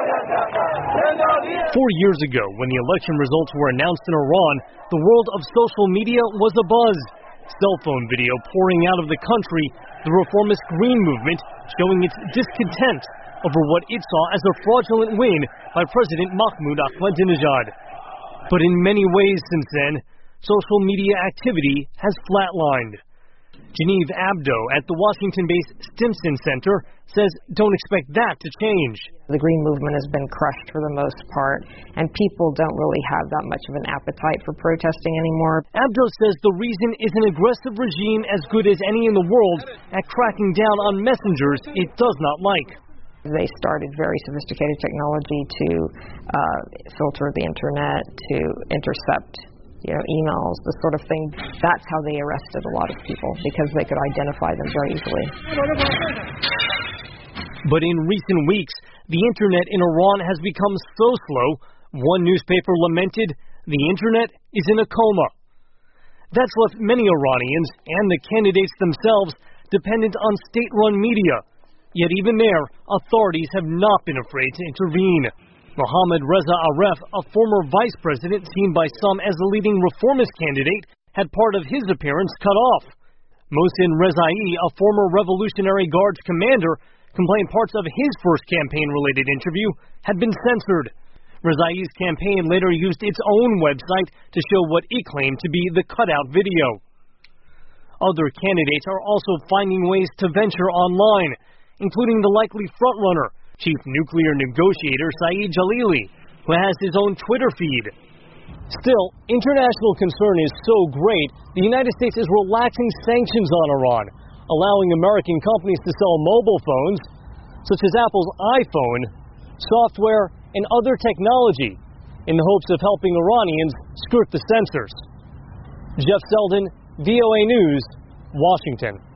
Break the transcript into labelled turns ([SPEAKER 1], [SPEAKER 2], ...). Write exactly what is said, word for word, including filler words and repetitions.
[SPEAKER 1] Four years ago, when the election results were announced in Iran, the world of social media was abuzz. Cell phone video pouring out of the country, the reformist Green Movement showing its discontent over what it saw as a fraudulent win by President Mahmoud Ahmadinejad. But in many ways since then, social media activity has flatlined. Genevieve Abdo at the Washington-based Stimson Center says don't expect that to change.
[SPEAKER 2] The Green Movement has been crushed for the most part, and people don't really have that much of an appetite for protesting anymore.
[SPEAKER 1] Abdo says the reason is an aggressive regime as good as any in the world at cracking down on messengers it does not like.
[SPEAKER 2] They started very sophisticated technology to uh, filter the internet, to intercept you know, emails, this sort of thing. That's how they arrested a lot of people, because they could identify them very easily.
[SPEAKER 1] But in recent weeks, the internet in Iran has become so slow, one newspaper lamented, the internet is in a coma. That's left many Iranians and the candidates themselves dependent on state-run media. Yet even there, authorities have not been afraid to intervene. Mohammad Reza Aref, a former vice president seen by some as a leading reformist candidate, had part of his appearance cut off. Mohsen Rezai, a former Revolutionary Guards commander, complained parts of his first campaign-related interview had been censored. Rezai's campaign later used its own website to show what it claimed to be the cutout video. Other candidates are also finding ways to venture online, including the likely frontrunner, chief nuclear negotiator Saeed Jalili, who has his own Twitter feed. Still, international concern is so great, the United States is relaxing sanctions on Iran, allowing American companies to sell mobile phones, such as Apple's iPhone, software, and other technology, in the hopes of helping Iranians skirt the censors. Jeff Selden, V O A News, Washington.